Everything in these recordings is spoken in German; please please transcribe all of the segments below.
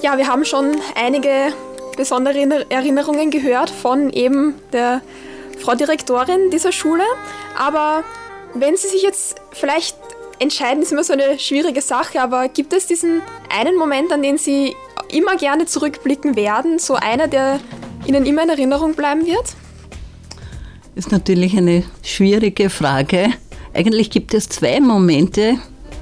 Ja, wir haben schon einige besondere Erinnerungen gehört von eben der Frau Direktorin dieser Schule. Aber wenn Sie sich jetzt vielleicht entscheiden, ist immer so eine schwierige Sache, aber gibt es diesen einen Moment, an den Sie immer gerne zurückblicken werden, so einer, der Ihnen immer in Erinnerung bleiben wird? Ist natürlich eine schwierige Frage. Eigentlich gibt es zwei Momente,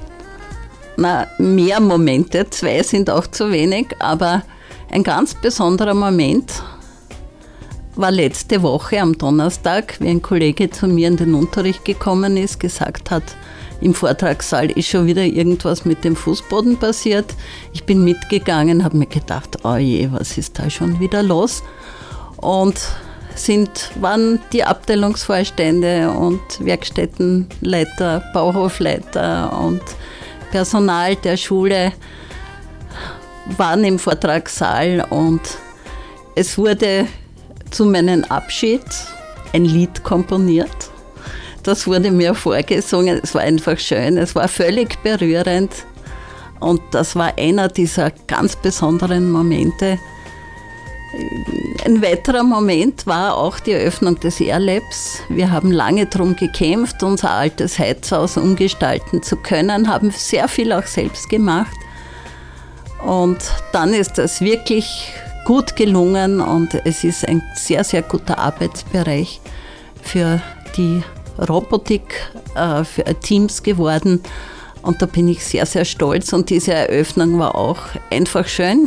mehr Momente, zwei sind auch zu wenig, aber ein ganz besonderer Moment war letzte Woche am Donnerstag, wie ein Kollege zu mir in den Unterricht gekommen ist, gesagt hat, im Vortragssaal ist schon wieder irgendwas mit dem Fußboden passiert. Ich bin mitgegangen, habe mir gedacht, oh je, was ist da schon wieder los? Und waren die Abteilungsvorstände und Werkstättenleiter, Bauhofleiter und Personal der Schule waren im Vortragssaal und es wurde zu meinem Abschied ein Lied komponiert. Das wurde mir vorgesungen, es war einfach schön, es war völlig berührend und das war einer dieser ganz besonderen Momente. Ein weiterer Moment war auch die Eröffnung des Airlabs. Wir haben lange darum gekämpft, unser altes Heizhaus umgestalten zu können, haben sehr viel auch selbst gemacht. Und dann ist das wirklich gut gelungen und es ist ein sehr, sehr guter Arbeitsbereich für die Robotik, für Teams geworden. Und da bin ich sehr, sehr stolz und diese Eröffnung war auch einfach schön.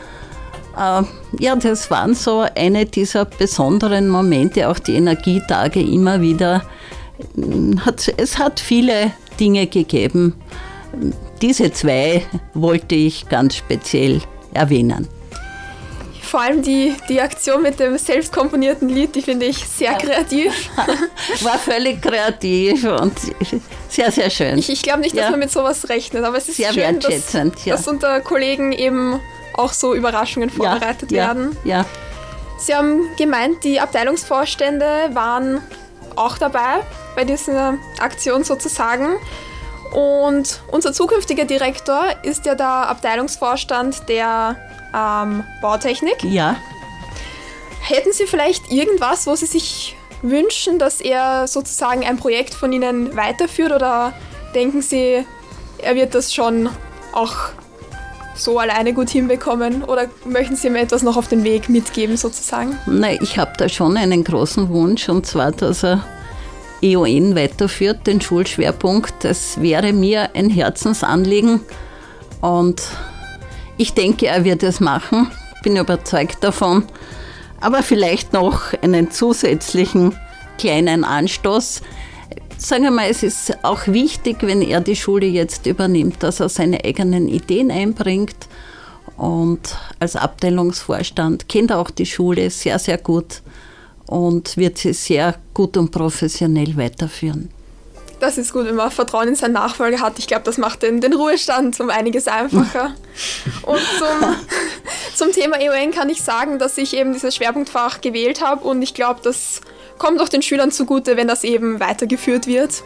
Ja, das waren so eine dieser besonderen Momente, auch die Energietage immer wieder. Es hat viele Dinge gegeben. Diese zwei wollte ich ganz speziell erwähnen. Vor allem die Aktion mit dem selbstkomponierten Lied, die finde ich sehr kreativ. War völlig kreativ und sehr, sehr schön. Ich glaube nicht, dass man mit sowas rechnet, aber es ist sehr schön, dass unter Kollegen eben auch so Überraschungen vorbereitet werden. Ja. Sie haben gemeint, die Abteilungsvorstände waren auch dabei bei dieser Aktion sozusagen. Und unser zukünftiger Direktor ist ja der Abteilungsvorstand der Bautechnik. Ja. Hätten Sie vielleicht irgendwas, wo Sie sich wünschen, dass er sozusagen ein Projekt von Ihnen weiterführt, oder denken Sie, er wird das schon auch so alleine gut hinbekommen, oder möchten Sie mir etwas noch auf den Weg mitgeben sozusagen? Nein, ich habe da schon einen großen Wunsch, und zwar, dass er EON weiterführt, den Schulschwerpunkt. Das wäre mir ein Herzensanliegen und ich denke, er wird es machen, bin überzeugt davon. Aber vielleicht noch einen zusätzlichen kleinen Anstoß. Sagen wir mal, es ist auch wichtig, wenn er die Schule jetzt übernimmt, dass er seine eigenen Ideen einbringt. Und als Abteilungsvorstand kennt er auch die Schule sehr, sehr gut und wird sie sehr gut und professionell weiterführen. Das ist gut, wenn man Vertrauen in seinen Nachfolger hat. Ich glaube, das macht den Ruhestand um einiges einfacher. Und zum Thema EON kann ich sagen, dass ich eben dieses Schwerpunktfach gewählt habe, und ich glaube, das kommt auch den Schülern zugute, wenn das eben weitergeführt wird.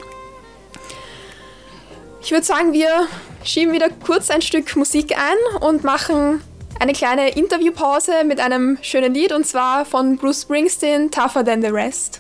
Ich würde sagen, wir schieben wieder kurz ein Stück Musik ein und machen eine kleine Interviewpause mit einem schönen Lied, und zwar von Bruce Springsteen, Tougher Than the Rest.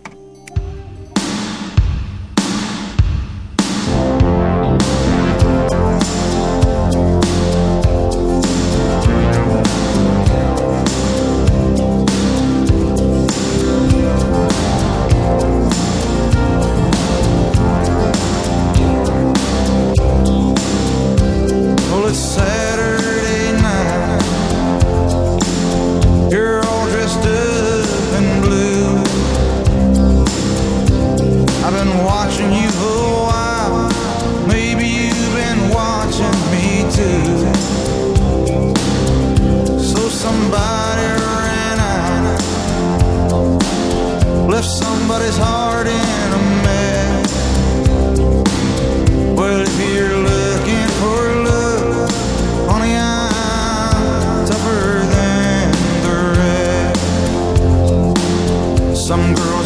Somebody's heart in a mess. Well, if you're looking for love, honey, I'm tougher than the rest. Some girl